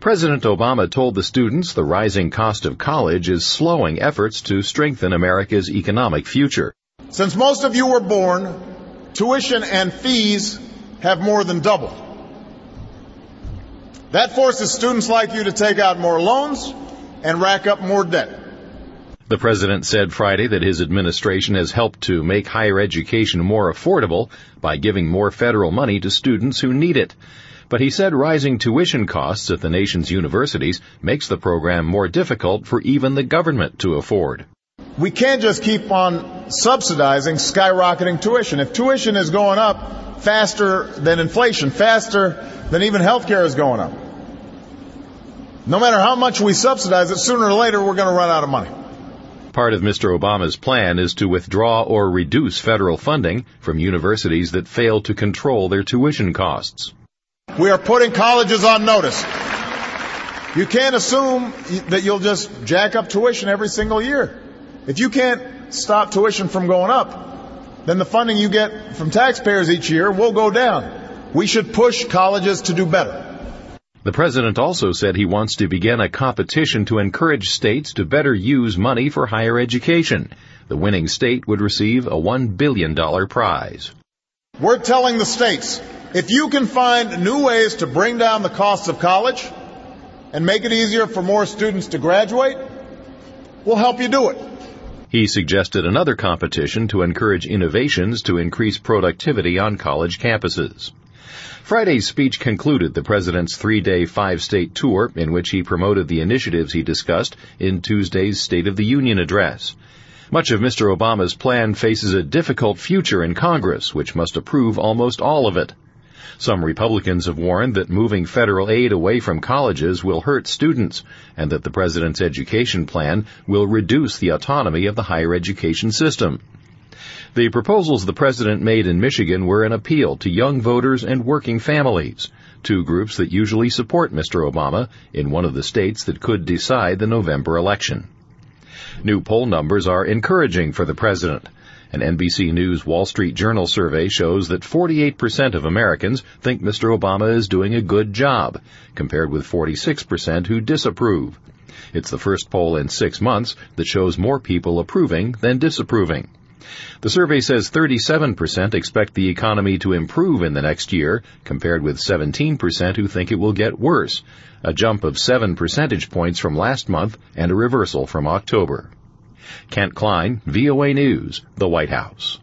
President Obama told the students the rising cost of college is slowing efforts to strengthen America's economic future. Since most of you were born, tuition and fees have more than doubled. That forces students like you to take out more loans and rack up more debt. The president said Friday that his administration has helped to make higher education more affordable by giving more federal money to students who need it. But he said rising tuition costs at the nation's universities makes the program more difficult for even the government to afford. We can't just keep on subsidizing skyrocketing tuition. If tuition is going up faster than inflation, faster than even health care is going up, no matter how much we subsidize it, sooner or later we're going to run out of money. Part of Mr. Obama's plan is to withdraw or reduce federal funding from universities that fail to control their tuition costs. We are putting colleges on notice. You can't assume that you'll just jack up tuition every single year. If you can't stop tuition from going up, then the funding you get from taxpayers each year will go down. We should push colleges to do better. The president also said he wants to begin a competition to encourage states to better use money for higher education. The winning state would receive a $1 billion prize. We're telling the states, if you can find new ways to bring down the costs of college and make it easier for more students to graduate, we'll help you do it. He suggested another competition to encourage innovations to increase productivity on college campuses. Friday's speech concluded the president's 3-day 5-state tour in which he promoted the initiatives he discussed in Tuesday's State of the Union address. Much of Mr. Obama's plan faces a difficult future in Congress, which must approve almost all of it. Some Republicans have warned that moving federal aid away from colleges will hurt students, and that the president's education plan will reduce the autonomy of the higher education system. The proposals the president made in Michigan were an appeal to young voters and working families, two groups that usually support Mr. Obama in one of the states that could decide the November election. New poll numbers are encouraging for the president. An NBC News Wall Street Journal survey shows that 48% of Americans think Mr. Obama is doing a good job, compared with 46% who disapprove. It's the first poll in 6 months that shows more people approving than disapproving. The survey says 37% expect the economy to improve in the next year, compared with 17% who think it will get worse, a jump of 7 percentage points from last month and a reversal from October. Kent Klein, VOA News, the White House.